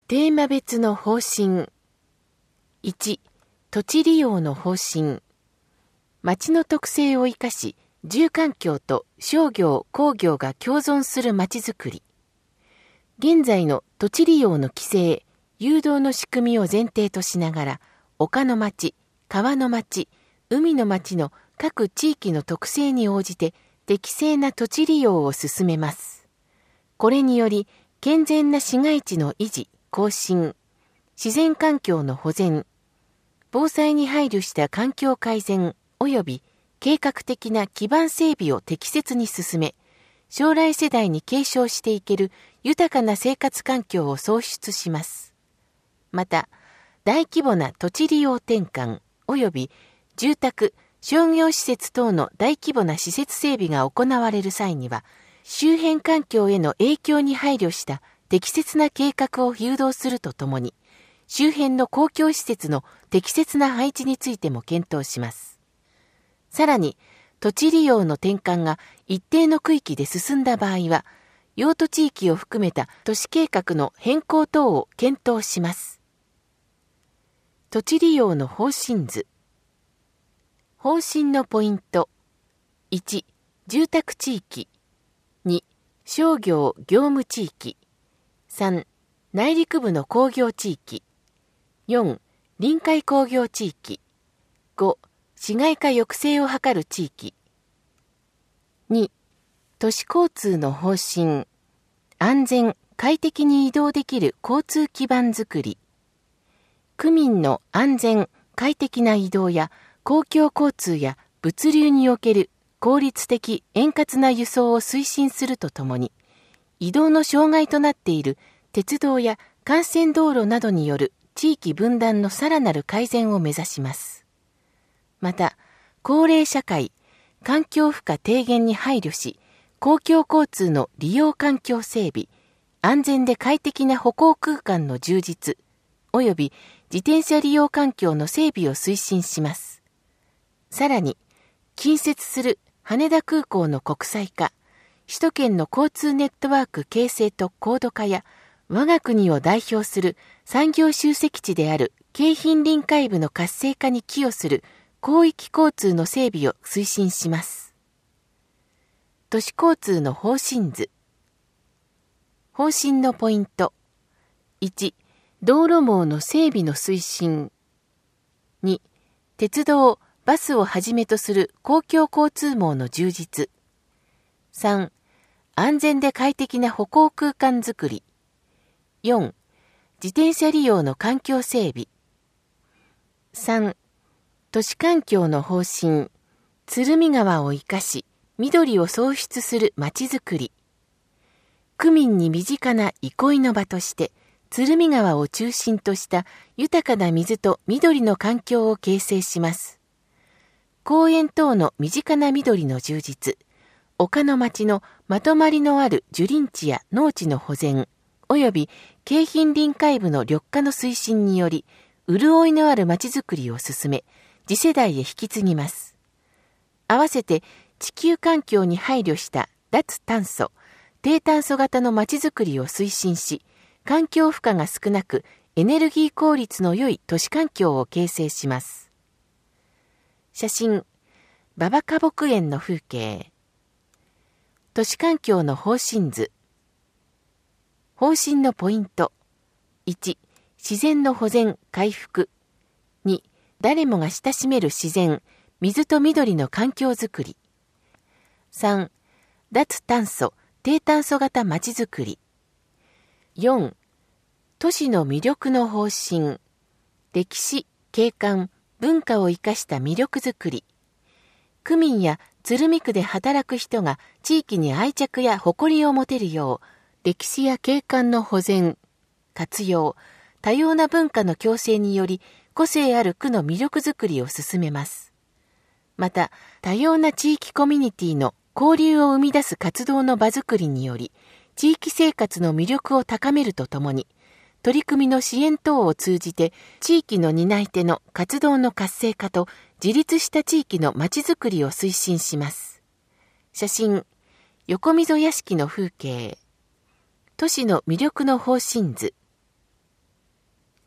テーマ別の方針。1、土地利用の方針。町の特性を生かし、住環境と商業・工業が共存する町づくり。現在の土地利用の規制、誘導の仕組みを前提としながら、丘の町、川の町、海の町の各地域の特性に応じて適正な土地利用を進めます。これにより、健全な市街地の維持、更新、自然環境の保全、防災に配慮した環境改善及び計画的な基盤整備を適切に進め、将来世代に継承していける豊かな生活環境を創出します。また、大規模な土地利用転換及び住宅、商業施設等の大規模な施設整備が行われる際には、周辺環境への影響に配慮した適切な計画を誘導するとともに、周辺の公共施設の適切な配置についても検討します。さらに、土地利用の転換が一定の区域で進んだ場合は、用途地域を含めた都市計画の変更等を検討します。土地利用の方針図。方針のポイント。1、住宅地域。2、商業・業務地域。3、内陸部の工業地域。4、臨海工業地域。5、市街化抑制を図る地域。2、都市交通の方針。安全・快適に移動できる交通基盤づくり。区民の安全・快適な移動や公共交通や物流における効率的・円滑な輸送を推進するとともに、移動の障害となっている鉄道や幹線道路などによる地域分断のさらなる改善を目指します。また、高齢社会、環境負荷低減に配慮し、公共交通の利用環境整備、安全で快適な歩行空間の充実、及び自転車利用環境の整備を推進します。さらに、近接する羽田空港の国際化、首都圏の交通ネットワーク形成と高度化や、我が国を代表する産業集積地である京浜臨海部の活性化に寄与する広域交通の整備を推進します。都市交通の方針図。方針のポイント。1、道路網の整備の推進。2、鉄道、バスをはじめとする公共交通網の充実。3、安全で快適な歩行空間づくり。4、自転車利用の環境整備。3、都市環境の方針。鶴見川を生かし、緑を創出するまちづくり。区民に身近な憩いの場として、鶴見川を中心とした豊かな水と緑の環境を形成します。公園等の身近な緑の充実、丘の町のまとまりのある樹林地や農地の保全、及び京浜臨海部の緑化の推進により、潤いのある町づくりを進め、次世代へ引き継ぎます。合わせて地球環境に配慮した脱炭素、低炭素型の町づくりを推進し、環境負荷が少なくエネルギー効率の良い都市環境を形成します。写真、馬場花木園の風景。都市環境の方針図。方針のポイント。1、自然の保全・回復。2、誰もが親しめる自然、水と緑の環境づくり。3、脱炭素・低炭素型まちづくり。4、都市の魅力の方針。歴史、景観、文化を生かした魅力づくり。区民や鶴見区で働く人が地域に愛着や誇りを持てるよう、歴史や景観の保全、活用、多様な文化の共生により個性ある区の魅力づくりを進めます。また、多様な地域コミュニティの交流を生み出す活動の場づくりにより、地域生活の魅力を高めるとともに、取り組みの支援等を通じて地域の担い手の活動の活性化と自立した地域のまちづくりを推進します。写真、横溝屋敷の風景。都市の魅力の方針図。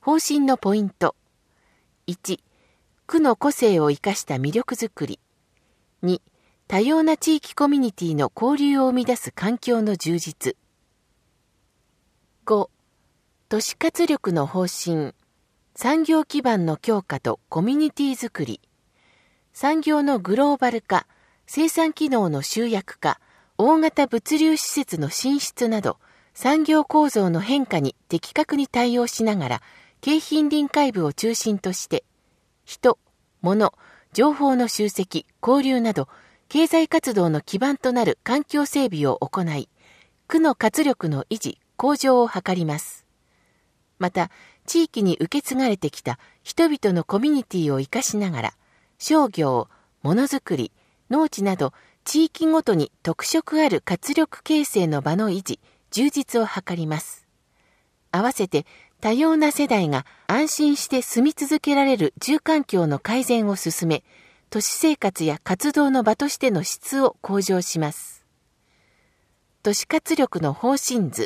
方針のポイント。1、区の個性を生かした魅力づくり。2、多様な地域コミュニティの交流を生み出す環境の充実。5、都市活力の方針。産業基盤の強化とコミュニティづくり。産業のグローバル化、生産機能の集約化、大型物流施設の進出など、産業構造の変化に的確に対応しながら、京浜臨海部を中心として、人、物、情報の集積、交流など、経済活動の基盤となる環境整備を行い、区の活力の維持、向上を図ります。また、地域に受け継がれてきた人々のコミュニティを生かしながら、商業、ものづくり、農地など、地域ごとに特色ある活力形成の場の維持、充実を図ります。合わせて、多様な世代が安心して住み続けられる住環境の改善を進め、都市生活や活動の場としての質を向上します。都市活力の方針図。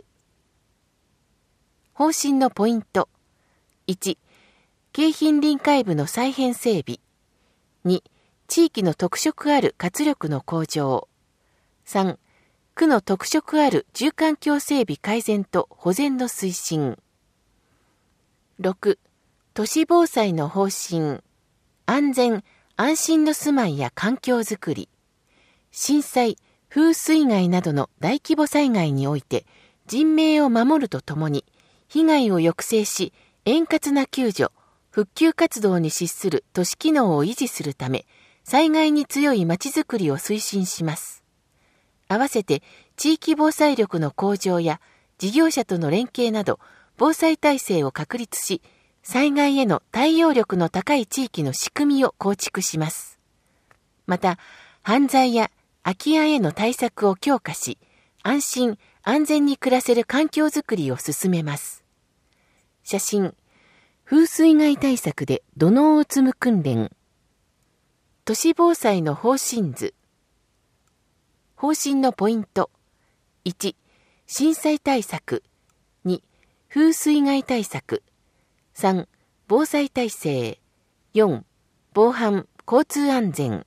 方針のポイント。1、京浜臨海部の再編整備。2、地域の特色ある活力の向上。3、区の特色ある住環境整備改善と保全の推進。6、都市防災の方針。安全・安心の住まいや環境づくり。震災、風水害などの大規模災害において人命を守るとともに、被害を抑制し、円滑な救助、復旧活動に資する都市機能を維持するため、災害に強いまちづくりを推進します。合わせて、地域防災力の向上や事業者との連携など、防災体制を確立し、災害への対応力の高い地域の仕組みを構築します。また、犯罪や空き家への対策を強化し、安心・安全に暮らせる環境づくりを進めます。写真、風水害対策で土のうを積む訓練。都市防災の方針図。方針のポイント。1、震災対策。2、風水害対策。3、防災体制。4、防犯・交通安全。